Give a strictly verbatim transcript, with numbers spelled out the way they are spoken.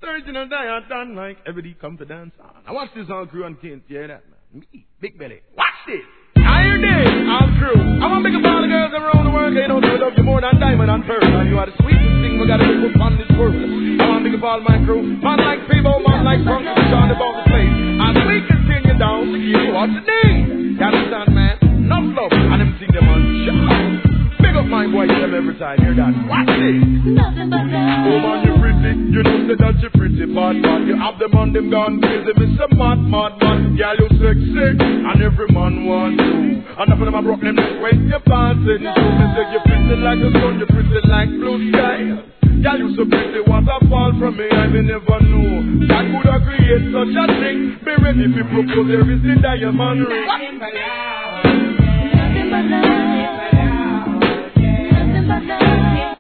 Original Diaton like everybody come to dance on. I watch this on crew and can't hear that, man. Me, Big Belly. Watch this. I hear this, all crew. I want to make a all the girls around the world. They know they love you more than diamond and pearl. And you are the sweetest thing we got to put on this world. I want to make a all my crew. Man like Peebo, man like Frank, John about the place. And we continue down to you what you need. You understand, man? Enough love. And them sing them on show. Big up my boy, them every time. Hear that? Watch this. Nothing but love. Oh man, you pretty. You know say that you pretty bad man. You have them on them gone crazy. Mister Mad Mad Man. Girl, you sexy. And every man wants you. And enough of them I broke them neck when you're passing. So me say you pretty like the sun. You pretty like blue sky. Girl, you so pretty. What a fall from me. I may never know. God could have created such a thing. Be ready to propose. There is the diamond ring.